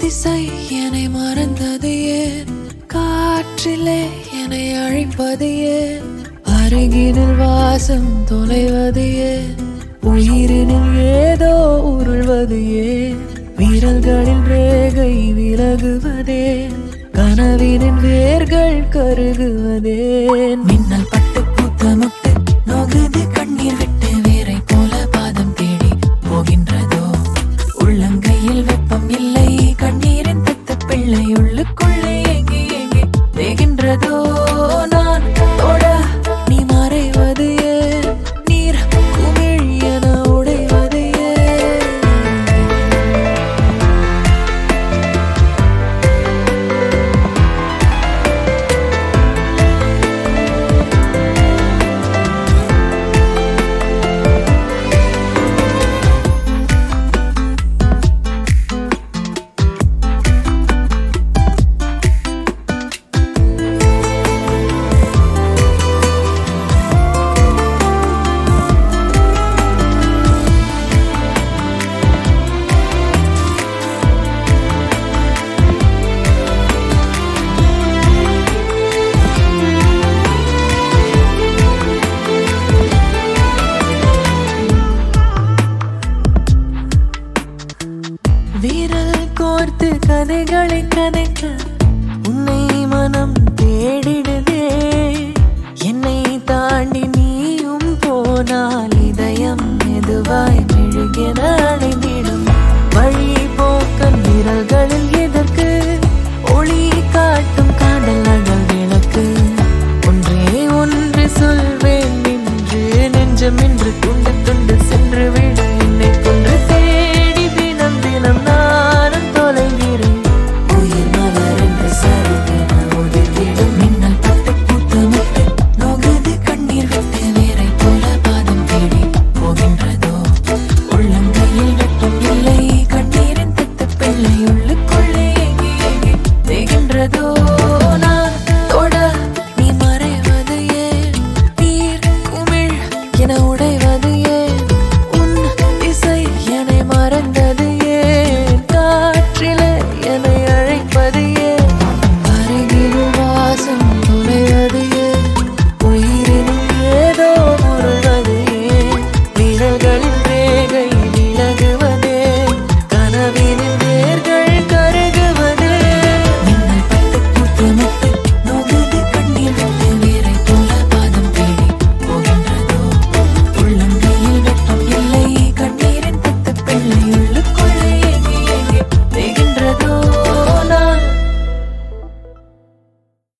திசை என்னை மறந்தது ஏன்? காற்றிலே என்னை அழைப்பது ஏன்? அருகினில் வாசம் தொலைவது ஏன்? உயிரினில் ஏதோ உருள்வது ஏன்? விரல்களில் ரேகை விலகுவதே, கனவினின் வேர்கள் கருகுவதேன்? மின்னல் பட்டு பூத்த முட்டு நோகுது கண்ணீர் விட்டு வேரை போல பாதம் தேடி போகின்றதோ? உள்ளங்கையில் வெப்பம் இல்லை, கண்ணீரின் தத்து பிள்ளை உள்ளுக்குள்ளே எங்கே எங்கே தேகின்றதோ? நான் தொட நீ மறைவது ஏன்? நீர் குமிழ் என உடைவது ஏன்? வீரல் கோர்த்து கதைகளை கதைக்க உன்னை மனம் தேடிடுதே. என்னை தாண்டி நீயும் போனால் இதயம் மெதுவாய் மெழுகென அடைந்திடும். வழி போக்கன் விரல்களில் எதற்கு ஒளி காட்டும் காதல் அகல் விளக்கு? ஒன்றே ஒன்று சொல்வேன் என்று நெஞ்சம் என்று துண்டு துண்டு சென்று விடு. என்னை கொன்று தேடி தினம் தினம் நானும் தொலைகிறேன். உயிர் மலர் என்று சருகென ஒதுங்கிடும். மின்னல் பட்டு பூத்த முட்டு நோகுது கண்ணீர் விட்டு வேரை போல பாதம் தேடி போகின்றதோ? உள்ளங்கையில் வெப்பம் இல்லை, கண்ணீரின் தத்து பிள்ளை உள்ளுக்கு